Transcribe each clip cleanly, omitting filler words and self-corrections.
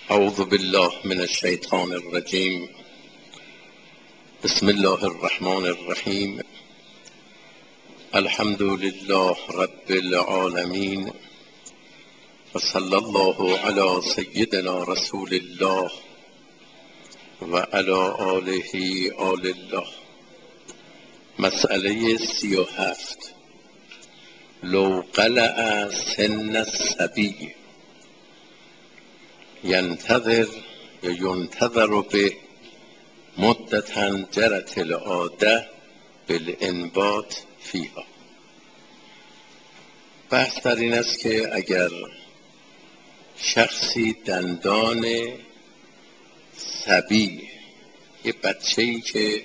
اعوذ بالله من الشیطان الرجیم. بسم الله الرحمن الرحیم. الحمد لله رب العالمین و صلی الله علی سیدنا رسول الله و علی آله آل الله. مسئله 37. لو قلع سن الصبی ینتظر یا ینتظر به مدتا جرت العاده بالانبات فیها. بحث در این است که اگر شخصی دندان صبی، یه بچه‌ای که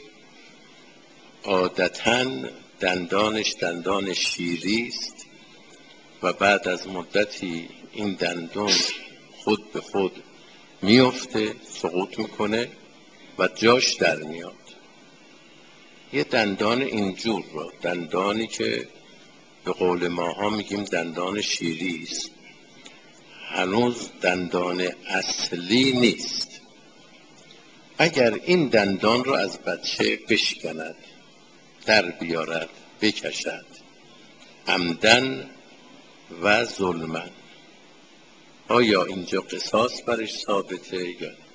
عادتاً دندانش دندان شیری است و بعد از مدتی این دندان خود به خود میفته، سقوط میکنه و جاش در میاد. یه دندان اینجور رو، دندانی که به قول ماها میگیم دندان شیری است، هنوز دندان اصلی نیست. اگر این دندان رو از بچه بشکند، در بیارد، بکشد، عمدن و ظلمن، آیا اینجا قصاص برش ثابته یا نه؟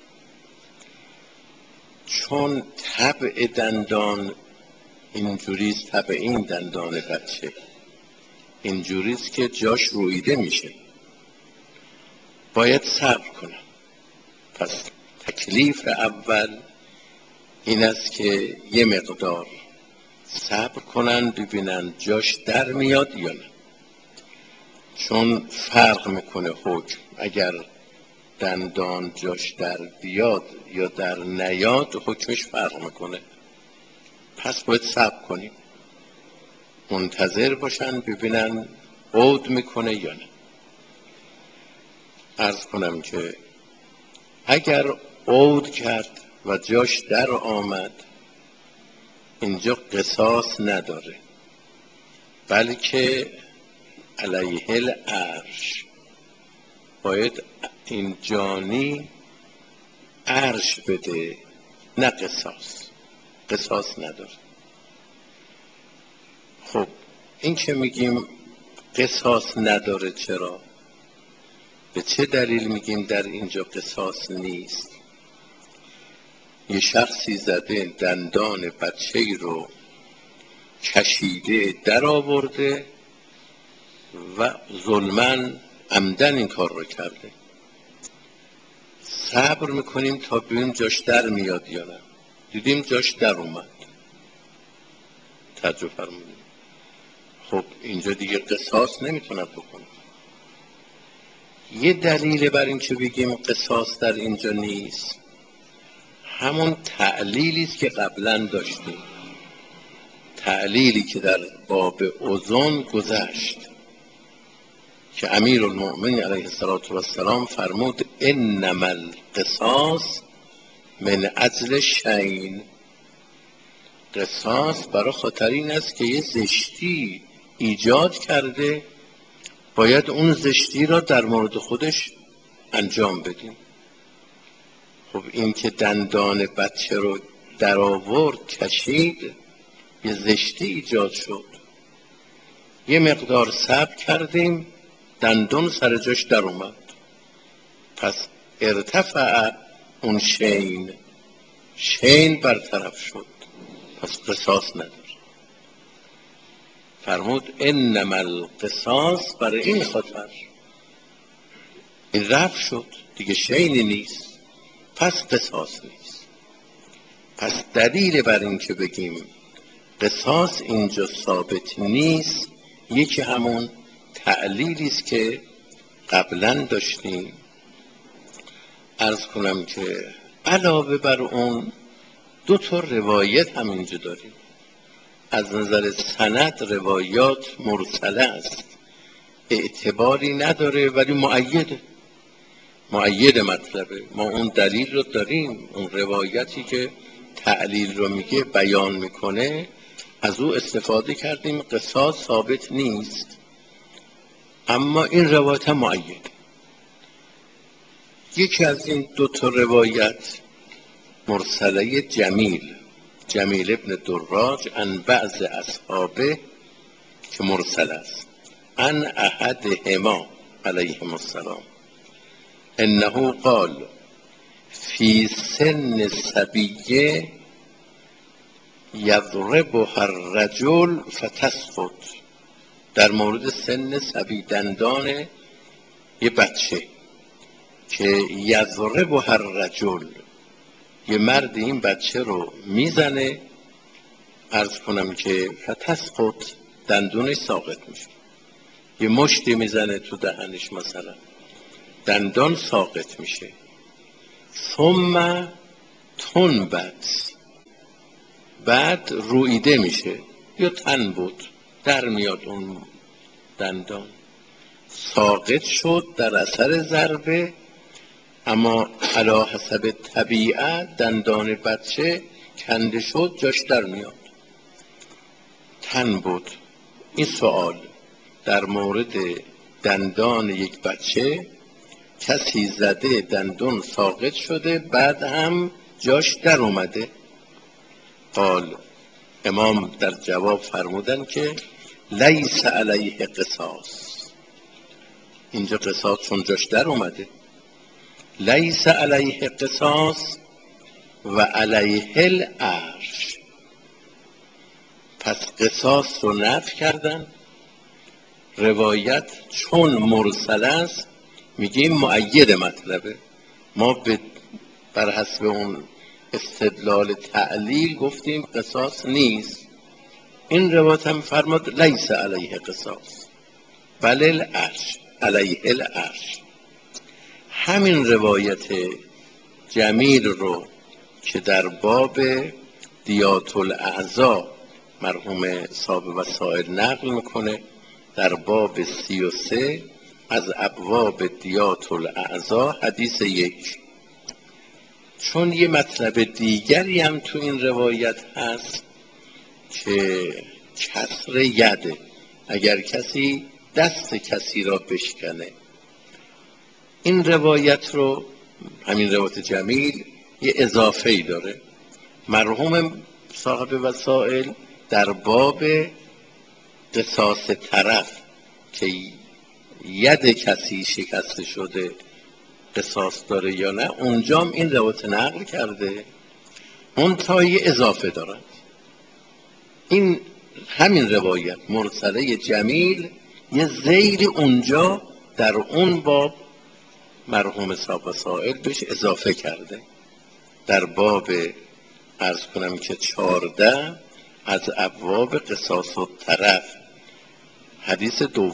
چون طبع دندان اینجوریست، طبع این دندان بچه اینجوریست که جاش رویده میشه، باید صبر کنن. پس تکلیف اول این است که یه مقدار صبر کنن ببینن جاش در میاد یا نه. چون فرق میکنه حکم، اگر دندان جاش در بیاد یا در نیاد حکمش فرق میکنه. پس باید صبر کنیم، منتظر باشن ببینن عود میکنه یا نه. عرض کنم که اگر عود کرد و جاش در آمد، اینجا قصاص نداره، بلکه علیه العرش، باید این جانی عرش بده، نه قصاص. قصاص نداره. خب این که میگیم قصاص نداره، چرا؟ به چه دلیل میگیم در اینجا قصاص نیست؟ یه شخصی زده دندان بچه‌ای رو کشیده در آورده و ظلماً عمدن این کار رو کرده. صبر میکنیم تا ببینیم جاش در میاد یا نه. دیدیم جاش در اومد، توجه فرمودیم. خب اینجا دیگه قصاص نمیتوند بکنه. یه دلیل بر این که بگیم قصاص در اینجا نیست، همون تعلیلی است که قبلا داشتیم، تعلیلی که در باب اذن گذشت که امیرالمؤمنین علیه السلام فرمود انما القصاص من اجل شیء. قصاص برای خاطر این است که یه زشتی ایجاد کرده، باید اون زشتی را در مورد خودش انجام بدیم. خب این که دندان بچه رو در آورد، کشید، یه زشتی ایجاد شد. یه مقدار صبر کردیم، دندان سر جاش در اومد، پس ارتفع اون شین برطرف شد، پس قصاص نداره. فرمود انما القصاص، برای این خاطر این رفع شد دیگه، شینی نیست، پس قصاص نیست. پس دلیل بر این که بگیم قصاص اینجا ثابت نیست، یکی همون تعلیلی است که قبلا داشتیم. عرض کنم که علاوه بر اون دو تا روایت هم اینجا داریم. از نظر سند روایات مرسله است، اعتباری نداره، ولی مؤید مطلبه. ما اون دلیل رو داریم، اون روایتی که تعلیل رو میگه، بیان میکنه، از او استفاده کردیم. قصاص ثابت نیست، اما این روایت هم مؤید. یکی از این دو تا روایت مرسله جمیل ابن دراج عن بعض اصحابه که مرسل است، عن احدهما علیهم السلام انه قال فی سن صبیه یضربها الرجل فتسقط. در مورد سن صبی، دندان یه بچه که یضربها الرجل، یه مرد این بچه رو میزنه، عرض کنم که فتسقط، دندونش ساقط میشه. یه مشتی میزنه تو دهنش مثلا، دندان ساقط میشه. ثم تنبت، بعد رویده میشه یا تن بود در میاد اون دندان، ساقط شد در اثر ضربه، اما علی حسب طبیعت دندان بچه کنده شد جاش در میاد، تن بود. این سوال در مورد دندان یک بچه، کسی زده دندون ساقط شده بعد هم جاش در اومده. قال، امام در جواب فرمودن که لیس علیه قصاص، اینجا قصاص چون جاش در اومده، لیس علیه قصاص و علیه العرش. پس قصاص رو نفی کردن. روایت چون مرسل است میگیم مؤید مطلبه، ما بر حسب اون استدلال تعلیل گفتیم قصاص نیست. این روایت هم فرماد لیس علیه قصاص بل العرش، علیه العرش. همین روایت جمیل رو که در باب دیات الاعضا مرحوم صاحب وسائل نقل میکنه، در باب 33 از ابواب دیات الاعضا حدیث 1. چون یه مطلب دیگری هم تو این روایت هست که کسر یده، اگر کسی دست کسی را بشکنه. این روایت رو، همین روایت جمیل، یه اضافه ای داره. مرحوم صاحب وسائل در باب قصاص طرف که ید کسی شکسته شده قصاص داره یا نه، اونجام این روایت نقل کرده، اون تا یه اضافه دارد. این همین روایت مرسله جمیل یه ذیل اونجا در اون باب مرحوم صاحب وسائل بهش اضافه کرده، در باب عرض کنم که 14 از ابواب قصاص الطرف حدیث 2.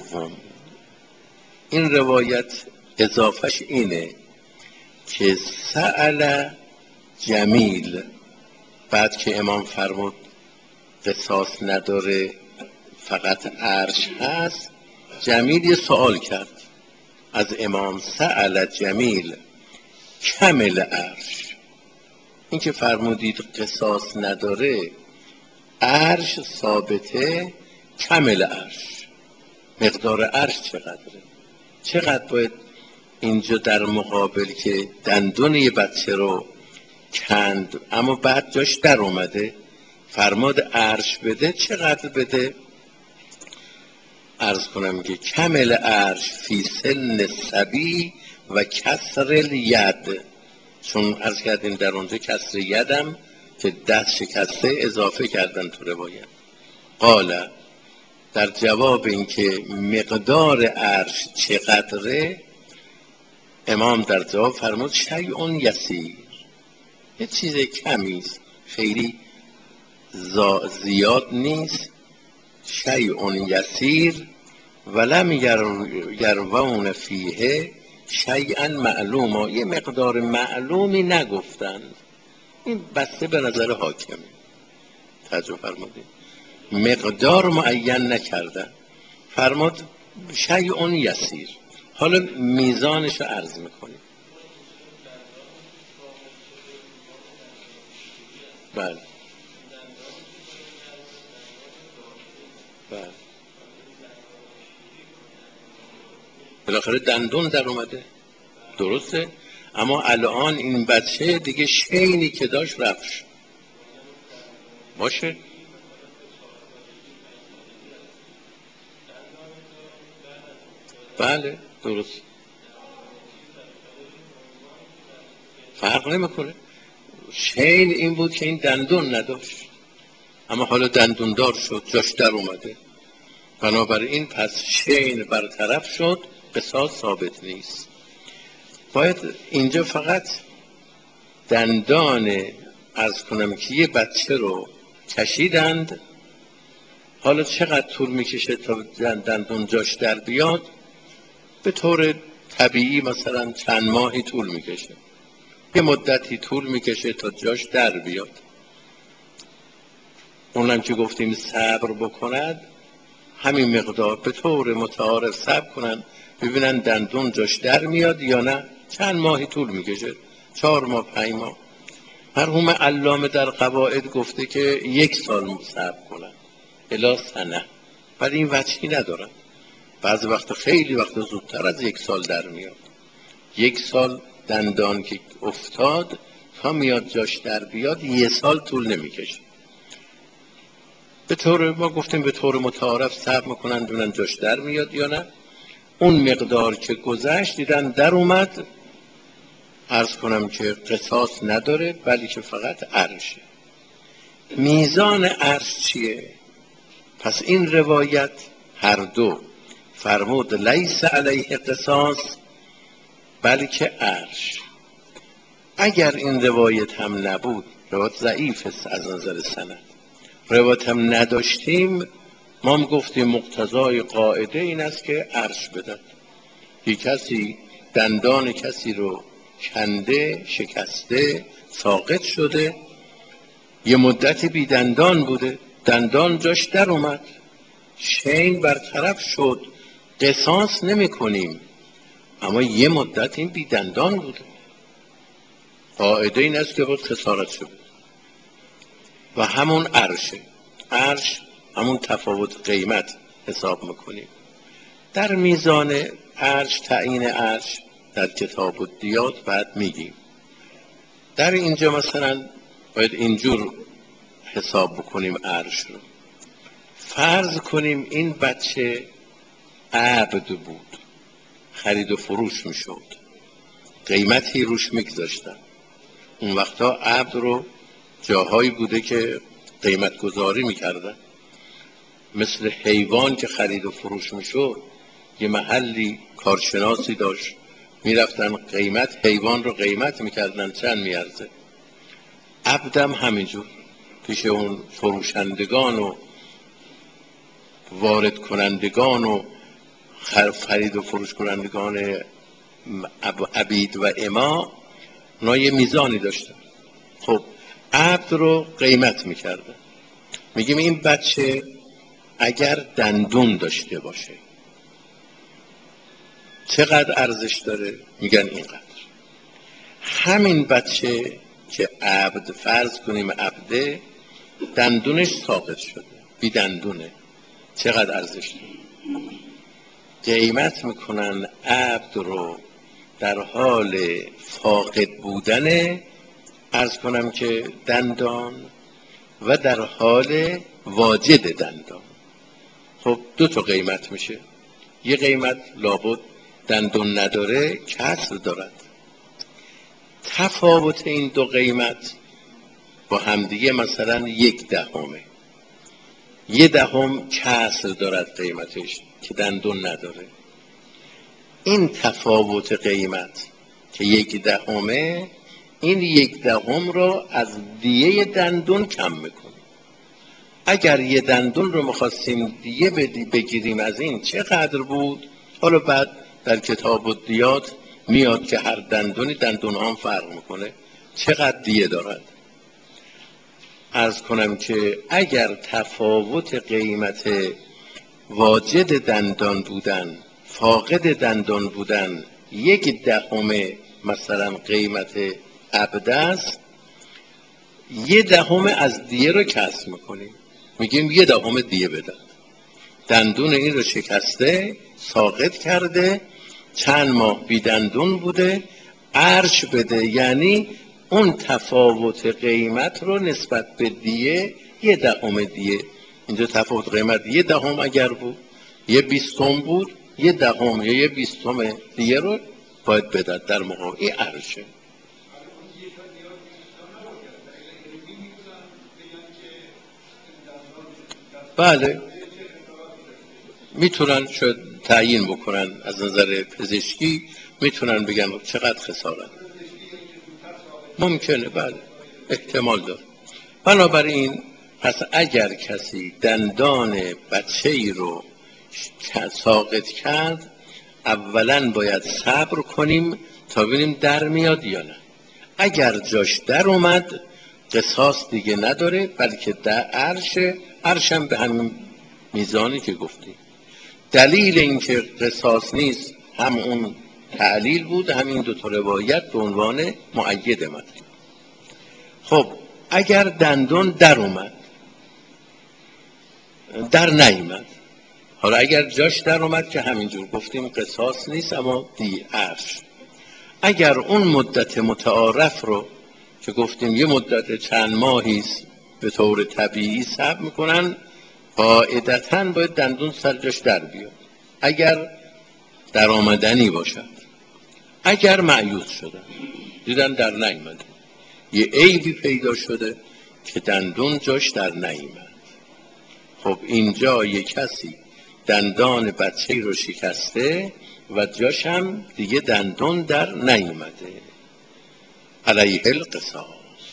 این روایت اضافهش اینه که سأل جمیل، بعد که امام فرمود قصاص نداره فقط عرش هست، جمیل یه سوال کرد از امام، سأل جمیل کمل عرش، این که فرمودید قصاص نداره عرش ثابته، کمل عرش، مقدار عرش چقدر باید اینجا در مقابل که دندون یه بچه رو کند اما بعد جاش در اومده فرماد عرش بده، چقدر بده؟ عرض کنم که کمل عرش فی سن صبی و کسر الید، چون عرض کردیم در اونجا کسر یدم که دست شکسته اضافه کردن تو روایت. قال، در جواب اینکه مقدار عرش چقدره، امام در جواب فرمود شیء یسیر، یه چیز کمیست، خیلی زیاد نیست، شیء یسیر ولم یروون فیه شیئا معلوما، یه مقدار معلومی نگفتند. این بسته به نظر حاکمه، توجه فرمودید، مقدار معین نکردن، فرمود شیء یسیر. حالا میزانش رو عرض میکنیم. بله بله، بالاخره دندون در اومده، درسته، اما الان این بچه دیگه شینی که داشت رفت باشه. بله درست، فرق نمیکنه. شین این بود که این دندون نداشت، اما حالا دندون دار شد، جاش در اومده، بنابراین پس شین برطرف شد، قصاص ثابت نیست. باید اینجا فقط دندان عرض کنم که یه بچه رو کشیدند، حالا چقدر طول میکشه تا دندون جاش در بیاد؟ به طور طبیعی مثلا چند ماهی طول میکشه، یه مدتی طول میکشه تا جاش در بیاد. اونم که گفتیم صبر بکند، همین مقدار به طور متعارف صبر کنن ببینن دندون جاش در میاد یا نه. چند ماهی طول میکشه، 4 ماه 5 ماه. مرحوم علامه در قواعد گفته که 1 سال صبر کنن الی سنه، ولی این وجهی ندارن. بعضی وقت خیلی وقت زودتر از 1 سال در میاد. 1 سال دندان که افتاد تا میاد جاش در بیاد 1 سال طول نمیکشه. به طور ما گفتیم به طور متعارف صبر میکنن ببینن جاش در میاد یا نه. اون مقدار که گذشت دیدن در اومد، عرض کنم که قصاص نداره، ولی که فقط عرشه. میزان عرش چیه؟ پس این روایت هر دو فرمود لیس علیه قصاص، بلکه عرش. اگر این روایت هم نبود، روایت ضعیف است از نظر سند، روایت هم نداشتیم، ما هم گفتیم مقتضای قاعده این است که عرش بدن. یک کسی دندان کسی رو کنده، شکسته، ساقط شده، یه مدتی بی دندان بوده، دندان جاش در اومد، شین برطرف شد، قصاص نمی کنیم، اما یه مدت این بی دندان بوده، قاعده این است که باید خسارت شد. و همون عرشه، عرش همون تفاوت قیمت حساب میکنیم. در میزان عرش، تعیین عرش در کتاب الدیات بعد میگیم. در اینجا مثلا باید اینجور حساب بکنیم عرش رو. فرض کنیم این بچه عبد بود، خرید و فروش میشد، قیمتی روش میگذاشتن. اون وقتا عبد رو جاهایی بوده که قیمت گذاری میکردن، مثل حیوان که خرید و فروش میشد یه محلی کارشناسی داشت، میرفتن قیمت حیوان رو قیمت میکردن چند میارزه. عبدم همینجور پیش اون فروشندگان و وارد کنندگان و خرید و فروش کنندگان عبید و اما، اونا یه میزانی داشتن. خب عبد رو قیمت میکردن. میگیم این بچه اگر دندون داشته باشه چقدر ارزش داره؟ میگن اینقدر. همین بچه که عبد، فرض کنیم عبده، دندونش ساقط شده، بی دندونه، چقدر ارزش داره؟ قیمت میکنن عبد رو در حال فاقد بودن، عرض کنم که دندان، و در حال واجد دندان. خب 2 تا قیمت میشه. یه قیمت لابد دندون نداره، کسر دارد. تفاوت این 2 قیمت با همدیگه مثلا 1/10، 1/10 کسر دارد قیمتش که دندون نداره. این تفاوت قیمت که 1/10، این 1/10 رو از دیه دندون کم میکنه. اگر یه دندون رو میخواستیم دیه بگیریم از این چقدر بود؟ حالا بعد در کتاب الدیات میاد که هر دندونی، دندون هم فرق میکنه، چقدر دیه دارد. عرض کنم که اگر تفاوت قیمت واجد دندان بودن، فاقد دندان بودن 1/10 مثلا قیمت عبد است، 1/10 از دیه رو کسر میکنیم، میگیم 1/10 دیه بدن. دندون این رو شکسته، ساقط کرده، چند ماه بی دندون بوده، عرش بده، یعنی اون تفاوت قیمت رو نسبت به دیه 1/10 دیه. اینجا تفاوت قیمت 1/10 اگر بود، 1/20 بود، 1/10 یا 1/20 دیه رو باید بدد در مقابل. این عرشه. بله، میتونن شاید تعیین بکنن از نظر پزشکی، میتونن بگن چقدر خسارت ممکنه. بله، احتمال داره. بنابراین پس اگر کسی دندان بچه ای رو ساقط کرد، اولا باید صبر کنیم تا ببینیم در میاد یا نه. اگر جاش در اومد قصاص دیگه نداره، بلکه در عرشم به همین میزانی که گفتیم. دلیل اینکه قصاص نیست هم اون تعلیل بود، همین دو تا روایت به عنوان مؤید مطلب. خب اگر دندون در اومد، در نیامد، حالا اگر جاش در اومد که همینجور گفتیم قصاص نیست، اما عرش. اگر اون مدت متعارف رو که گفتیم یه مدت چند ماهی است به طور طبیعی صبر میکنن، قاعدتاً باید دندون سر جاش در بیاد اگر در آمدنی باشد. اگر معیوز شدن دیدن در نیامده، یه عیبی پیدا شده که دندون جاش در نیامد، خب اینجا یه کسی دندان بچه رو شکسته و جاش هم دیگه دندون در نیامده، علیه القصاص.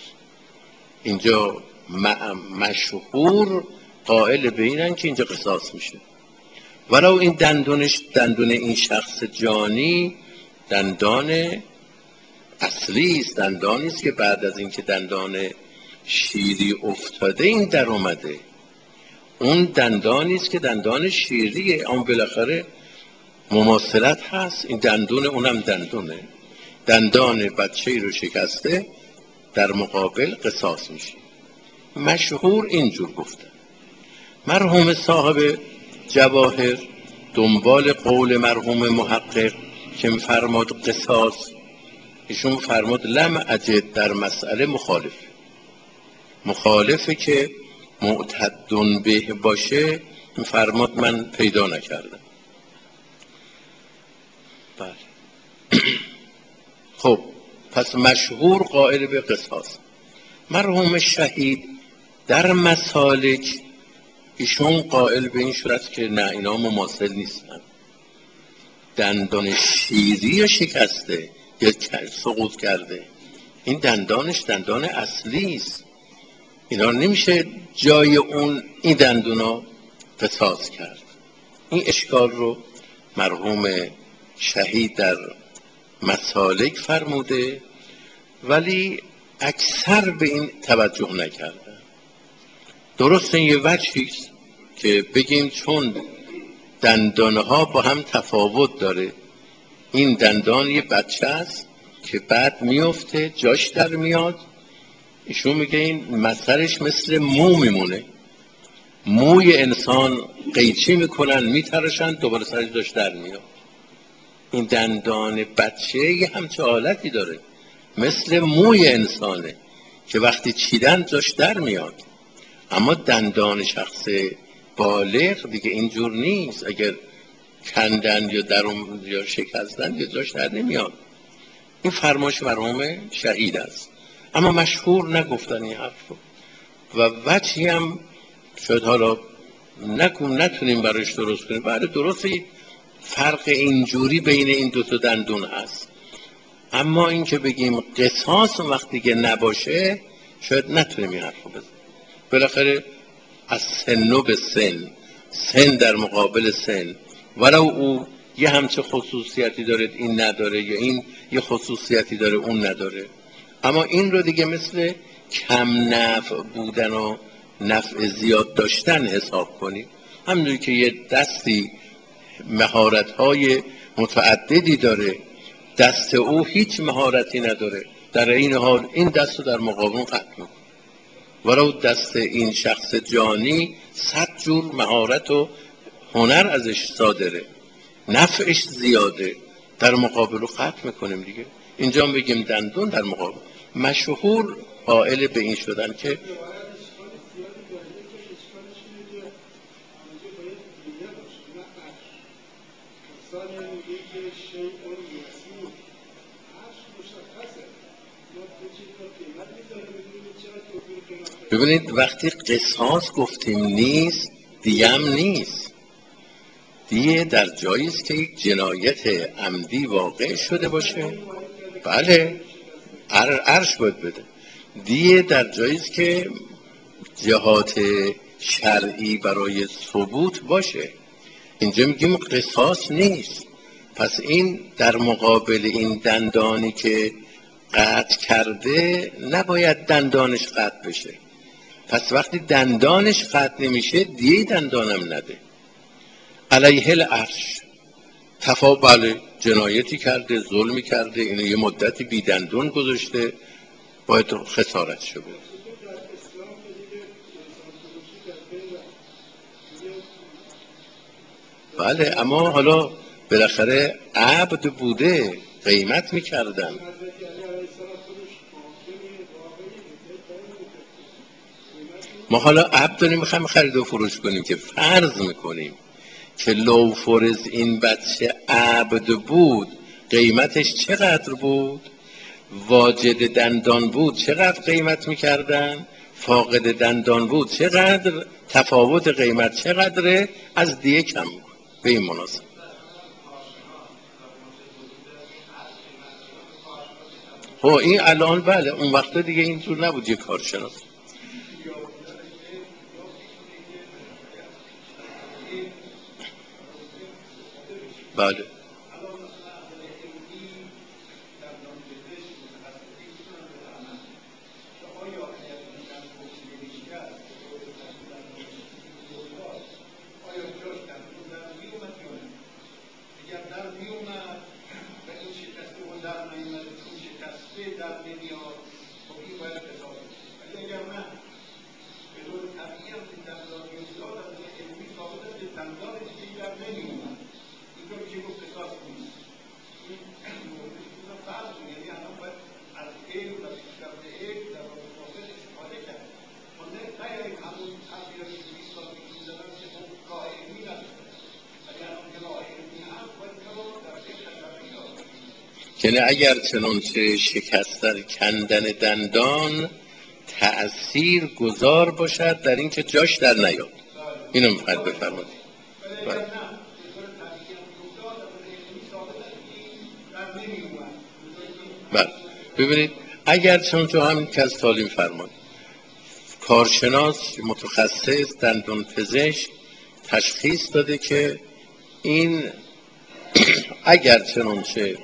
اینجا مشهور قائل به اینن که اینجا قصاص میشه، ولو این دندون این شخص جانی دندان اصلی است، دندانی است که بعد از اینکه دندان شیری افتاده این در اومده. اون دندانی است که دندان شیریه، اون بالاخره مماثلت هست. این دندون اونم دندونه، دندان بچه‌ای رو شکسته، در مقابل قصاص میشه. مشهور اینجور گفته. مرحوم صاحب جواهر دنبال قول مرحوم محقق که فرمود قصاص، ایشون فرمود لم اجد در مسئله مخالفه که معتدن به باشه، فرمود من پیدا نکردم. بله. خب پس مشهور قائل به قصاص. مرحوم شهید در مسالک ایشون قائل به این صورت که نه، اینا مماثل نیستن. دندان شیری شکسته یا سقوط کرده، این دندانش دندان اصلی است، اینا نمیشه جای اون این دندونا قصاص کرد. این اشکال رو مرحوم شهید در مسالک فرموده، ولی اکثر به این توجه نکردن. درست این یه وجهیست که بگیم چون دندانها با هم تفاوت داره، این دندان یه بچه است که بعد میفته جاش در میاد، ایشون میگه این مثلش مثل مو میمونه، موی انسان قیچی میکنن میترشن دوباره سرش جاش در میاد. این دندان بچه یه همچه حالتی داره، مثل موی انسانه که وقتی چیدن جاش در میاد. اما دندان شخص بالغ دیگه اینجور نیست، اگر کندن یا یا شکستن یا جاش در نمیاد. این فرمایش مرحوم شهید است، اما مشهور نگفتن این حرف رو و وجهی هم شاید حالا نتونیم براش درست کنیم. بله درسته فرق اینجوری بین این دوتا دندون هست، اما این که بگیم قصاص وقتی که نباشه شاید نتونیم این حرف رو بزنیم. بالاخره از سن به سن در مقابل سن، ولو او یه همچه خصوصیتی داره این نداره، یا این یه خصوصیتی داره اون نداره، اما این رو دیگه مثل کم نفع بودن و نفع زیاد داشتن حساب کنیم. همونجوری که یه دستی مهارت‌های متعددی داره، دست او هیچ مهارتی نداره، در این حال این دست رو در مقابل قطع می‌کنه، ولو دست این شخص جانی 100 جور مهارت و هنر ازش صادره، نفعش زیاده، در مقابل رو ختم میکنیم دیگه. اینجا بگیم دندون در مقابل. مشهور قائل به این شدن که ببینید وقتی قصاص گفتیم نیست، دیگه هم نیست. دیگه در جایی است که یک جنایت عمدی واقع شده باشه، بله عرش باید بده. دیگه در جایی است که جهات شرعی برای ثبوت باشه. اینجا میگیم قصاص نیست. پس این در مقابل این دندانی که قطع کرده نباید دندانش قطع بشه. پس وقتی دندانش قطع نمیشه دیگه دندانم نده. علیه العرش بله جنایتی کرده، ظلمی کرده، اینو یه مدتی بی دندون گذاشته، باید خسارت شده. بله اما حالا بالاخره عبد بوده، قیمت میکردن. ما حالا عبد داریم میخوایم خرید و فروش کنیم که فرض میکنیم که لو فرض این بچه عبد بود قیمتش چقدر بود؟ واجد دندان بود چقدر قیمت میکردن؟ فاقد دندان بود چقدر؟ تفاوت قیمت چقدره؟ از دیگه کم به این مناسب. خب این الان بله، اون وقت دیگه اینجور نبود یه کارشناس. بله یعنی اگر چنانچه شکستن کندن دندان تأثیر گذار باشد در اینکه جاش در نیاد. اینو میخواید بفرمایید. بله ببینید اگر چنانچه همین که از تعلیم فرمایید کارشناس متخصص دندان پزشک تشخیص داده که این اگر چنانچه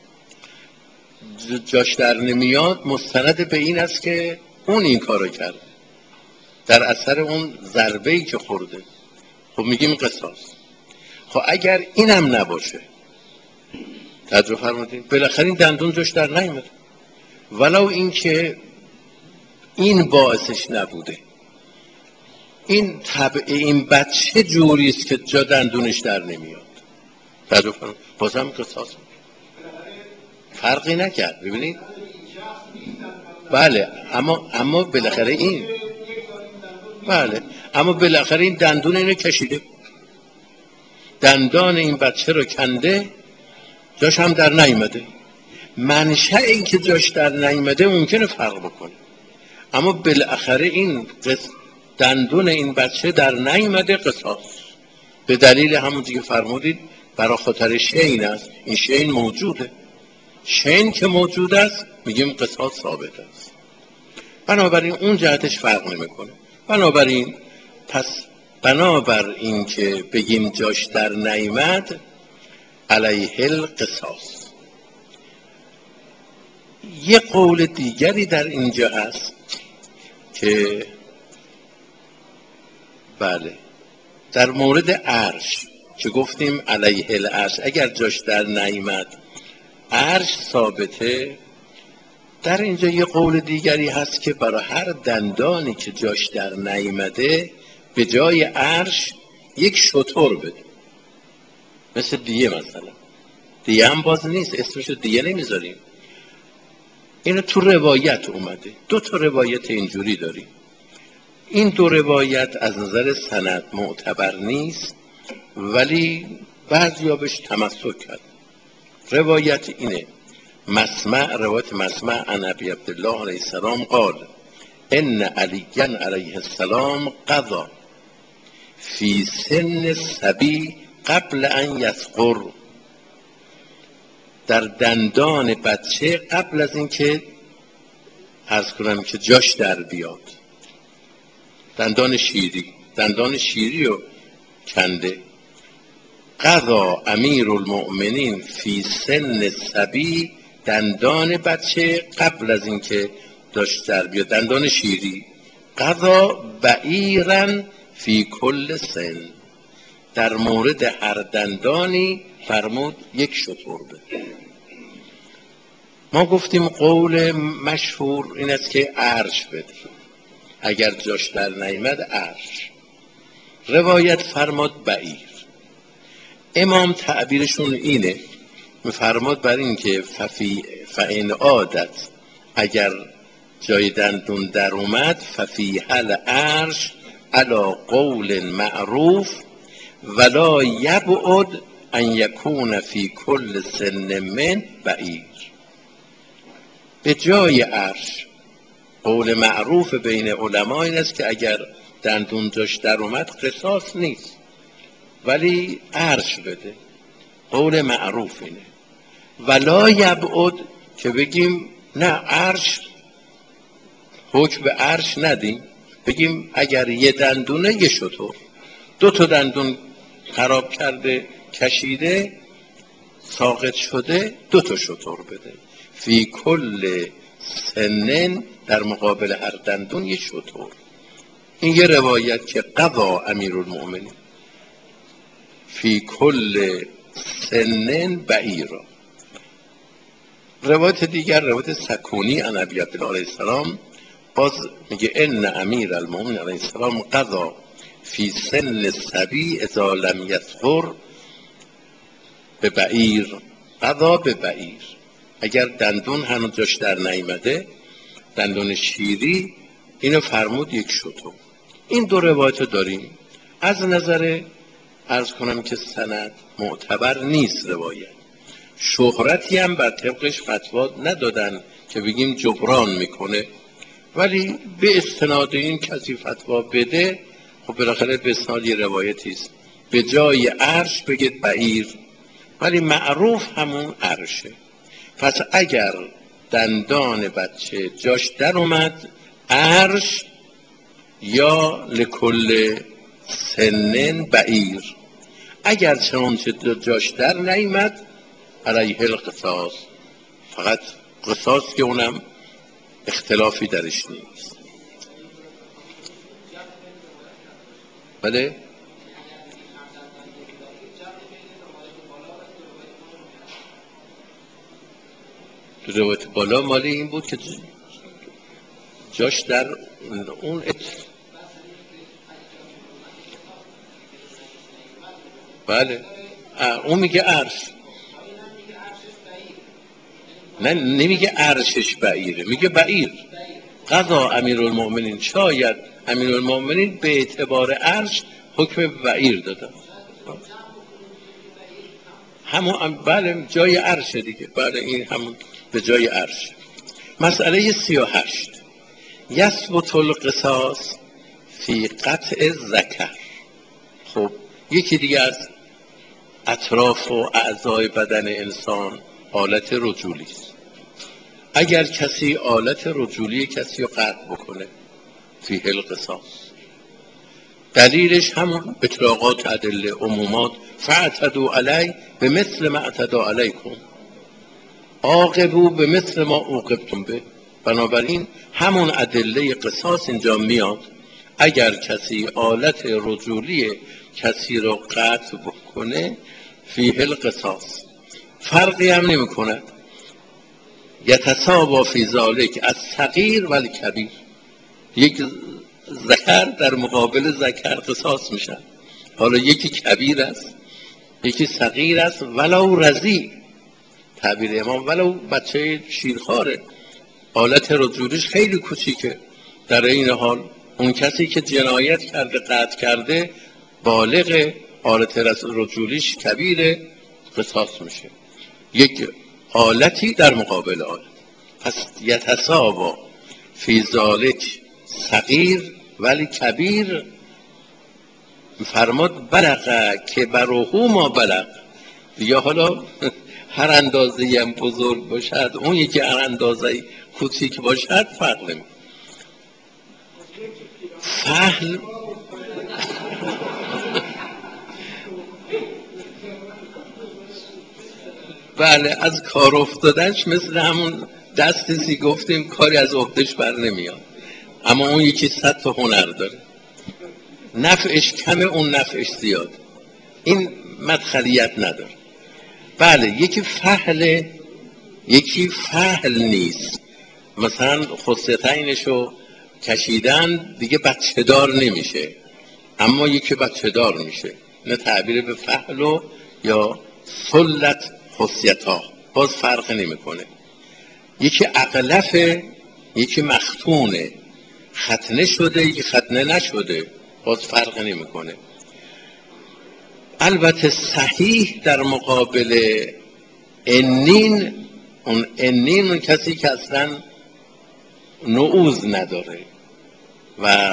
جاش در نمیاد مستند به این است که اون این کارو کرده در اثر اون ضربه‌ای که خورده. خب میگیم قصاص. خب اگر اینم نباشه توجه فرمودید بالاخره این دندون جاش در نیامد ولو این که این باعثش نبوده، این طبع این بچه جوری است که جا دندونش در نمیاد. توجه فرمودید بازم قصاص فرقی نکرد. ببینید بله اما بالاخره این بله اما بالاخره این دندون اینو کشیده، دندان این بچه رو کنده، جاش هم در نیامده. منشأ این که جاش در نیامده ممکنه فرق بکنه اما بالاخره این دندون این بچه در نیامده قصاص به دلیل همون که فرمودید برای خاطر شین است. این شین موجوده، شین که موجود است میگیم قصاص ثابت است. بنابراین اون جهتش فرق نمیکنه. بنابراین بنابراین که بگیم جاش در نیامد علیه القصاص. یه قول دیگری در اینجا هست که بله در مورد عرش که گفتیم علیه العرش اگر جاش در نیامد عرش ثابته. در اینجا یه قول دیگری هست که برای هر دندانی که جاش در نیامده به جای عرش یک شتر بده، مثل دیه مثلا. دیه هم باز نیست، اسمشو دیه نمیذاریم. اینو تو روایت اومده. دو تا روایت اینجوری داریم. این دو روایت از نظر سند معتبر نیست، ولی بعضیا بهش تمسک کرد. روایت اینه، روایت مسمع عن ابی عبدالله علیه السلام قال ان علی علیه السلام قضى فی سن الصبی قبل ان یصغر، در دندان بچه قبل از اینکه عرض کنم که جاش در بیاد، دندان شیری رو کنده. قضا امیر المؤمنین فی سن الصبی، دندان بچه قبل از اینکه داشت در بیاد، دندان شیری. قضا بعیرا فی کل سن، در مورد هر دندانی فرمود یک شتر بده. ما گفتیم قول مشهور این است که عرش بده، اگر جاش در نیامد عرش. روایت فرماد بعیر. امام تعبیرشون اینه، میفرماد بر این که فإن عادت، اگر جای دندون در اومد، ففی هل عرش علی قول معروف ولا یبعد ان یکون فی کل سن من بعیر. به جای عرش قول معروف بین علما این است که اگر دندون جاش در اومد قصاص نیست، ولی عرش بده. قول معروف اینه. ولا یبعد که بگیم نه عرش، حکم به عرش ندیم، بگیم اگر یه دندونه یه شتر، دو تا دندون خراب کرده کشیده ساقط شده دو تا شتر بده. فی کل سنن، در مقابل هر دندون یه شتر. این یه روایت که قضا امیرالمؤمنین فی کل سنن بعیرا. روایت دیگر روایت سکونی عن ابی عبدالله علیه السلام باز میگه ان امیر المؤمنین علیه السلام قضا فی سن الصبی اذا لم یصغر به بعیر. قضا به بعیر، اگر دندون هنوز جاش در نیامده، دندون شیری، اینو فرمود یک شتر. این دو روایت داریم. از نظر عرض کنم که سند معتبر نیست روایت، شهرتی هم بر طبقش فتوا ندادن که بگیم جبران میکنه، ولی به استناد این کسی فتوا بده، خب بالاخره به اسناد یه روایتی است. به جای عرش بگید بعیر، ولی معروف همون عرشه. پس اگر دندان بچه جاش در اومد عرش، یا لکل سنن بعیر. اگر چنانچه جاش در نیامد علیه القصاص، فقط قصاص که اونم اختلافی درش نیست. بله روایت بالا مالی این بود که جاش در اون بله اون میگه عرش، نه نمیگه عرشش بعیره، میگه بعیر. قضا امیرالمؤمنین، شاید امیرالمؤمنین به اعتبار عرش حکم بعیر دادن، همون بله جای عرش دیگه، بله این همون به جای عرش. مسئله 38 یثبت القصاص فی قطع الذکر. خب یکی دیگه از اطراف و اعضای بدن انسان آلت رجولی است. اگر کسی آلت رجولی کسی رو قطع بکنه فیه القصاص. دلیلش همون اطلاقات ادله عمومات، فاعتدوا علی به مثل ما اعتدوا علیکم عاقبوا به مثل ما عوقبتم به. بنابراین همون ادله قصاص اینجا میاد. اگر کسی آلت رجولی کسی رو قطع بکنه فیه القصاص، فرقی هم نمی کند. یتساوا فی ذالک الصغیر و الکبیر، یک ذکر در مقابل ذکر قصاص میشن. حالا یکی کبیر است یکی صغیر است، ولو رضیع، تعبیر امام ولو بچه شیرخواره، آلت رجولیش خیلی کوچیکه. در این حال اون کسی که جنایت کرده، قتل کرده، بالغ، آلت رجولیش کبیره، قصاص میشه. یک آلتی در مقابل آلت. پس یتساوا فی ذالک صغیر ولی کبیر. فرماد بلغ که بروحو ما بلغ. یا حالا هر اندازه هم بزرگ باشد، اون یکی هر اندازه کوچیک باشد فرق نمیکنه. فحل بله، از کار افتادنش مثل همون دستی گفتیم کاری از عهدهش بر نمیاد، اما اون یکی 100 تا هنر داره، نفعش کمه، اون نفعش زیاد، این مدخلیت نداره. بله، یکی فحل نیست. مثلا خصیتینشو کشیدن دیگه بچه دار نمیشه، اما یکی بچه دار میشه، نه تعبیر به فحل یا سلت خصیتا، باز فرق نمیکنه. یکی اغلفه، یکی مختونه، ختنه شده، یکی ختنه نشده، باز فرق نمیکنه. البته صحیح در مقابل انین، اون کسی که اصلا نعوذ نداره و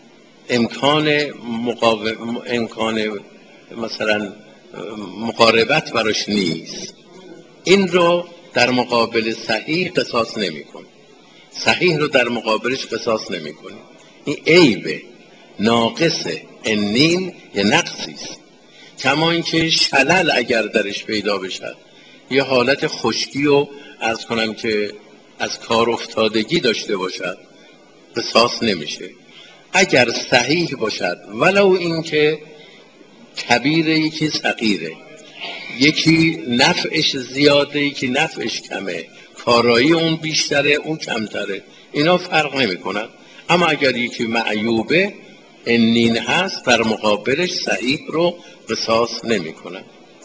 امکان مثلا مقاربت براش نیست، این رو در مقابل صحیح قصاص نمی‌کنه. صحیح رو در مقابلش قصاص نمی‌کنه. این عیبه، ناقصه. انین یه نقصی است. کما اینکه شلل اگر درش پیدا بشه، یه حالت خشکی و عرض کنم که از کار افتادگی داشته باشد، قصاص نمیشه. اگر صحیح باشد، ولو اینکه کبیره یکی صغیره، یکی نفعش زیاده یکی نفعش کمه، کارایی اون بیشتره اون کمتره، اینا فرق نمی کنن. اما اگر یکی معیوبه، انین هست، در مقابلش صحیح رو قصاص نمی کنن.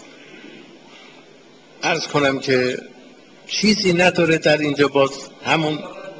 عرض کنم که چیزی نداره در اینجا، باز همون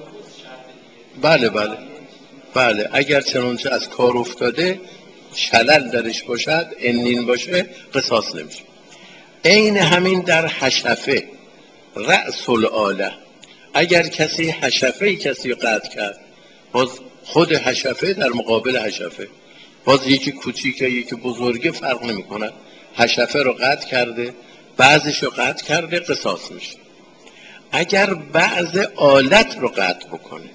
بله اگر چنانچه از کار افتاده شلل درش باشد، انین باشه، قصاص نمیشه. عین همین در حشفه، رأس الآله، اگر کسی حشفه کسی قطع کرد، باز خود حشفه در مقابل حشفه، باز یکی کوچیکه یکی بزرگه فرق نمی کند، حشفه رو قطع کرده، بعضش رو قطع کرده، قصاص میشه. اگر بعض آلت رو قطع بکنه،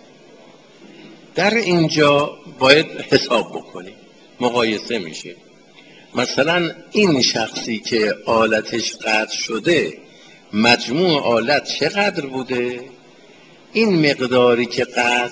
در اینجا باید حساب بکنی، مقایسه میشه. مثلا این شخصی که آلتش قطع شده، مجموع آلت چقدر بوده؟ این مقداری که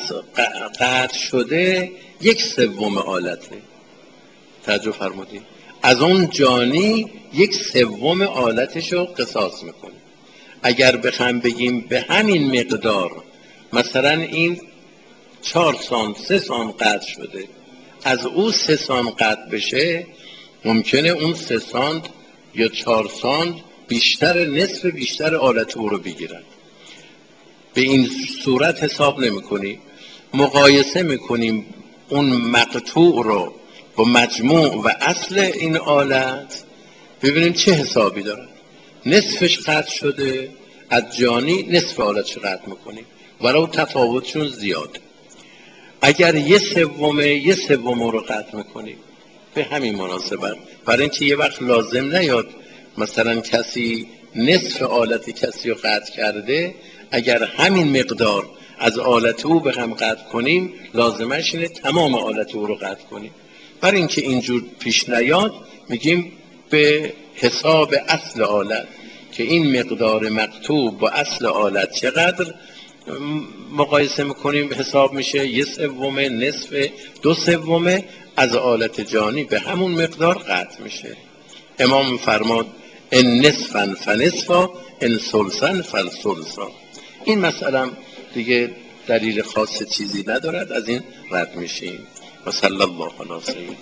قطع شده 1/3 آلته. توجه فرمودید؟ از اون جانی 1/3 آلتش رو قصاص میکنه. اگر بخوام بگیم به همین مقدار، مثلا این 4 سانت 3 سانت قطع شده، از او 3 سانت قطع بشه، ممکنه اون 3 سانت یا 4 سانت نصف بیشتر آلت او رو بگیرن. به این صورت حساب نمی کنیم، مقایسه میکنیم اون مقطوع رو با مجموع و اصل این آلت، ببینیم چه حسابی داره. نصفش قطع شده، از جانی نصف آلتش قطع میکنیم، ولو تفاوتشون زیاد. اگر 1/3 رو قطع میکنیم، به همین مناسبت، برای اینکه یه وقت لازم نیاد مثلا کسی نصف آلت کسی رو قطع کرده، اگر همین مقدار از آلت او به هم قطع کنیم، لازمش اینه تمام آلت او رو قطع کنیم. برای اینکه اینجور پیش نیاد، میگیم به حساب اصل آلت که این مقدار مقطوع با اصل آلت چقدر مقایسه میکنیم، حساب میشه 1/3، نصف، 2/3 از آلت جانی به همون مقدار قطع میشه. امام فرماد ان نصفا فنصفا ان ثلثا فالثلثا. این مسئله دیگه دلیل خاص چیزی ندارد، از این رد میشیم. و صلی الله علی سیدنا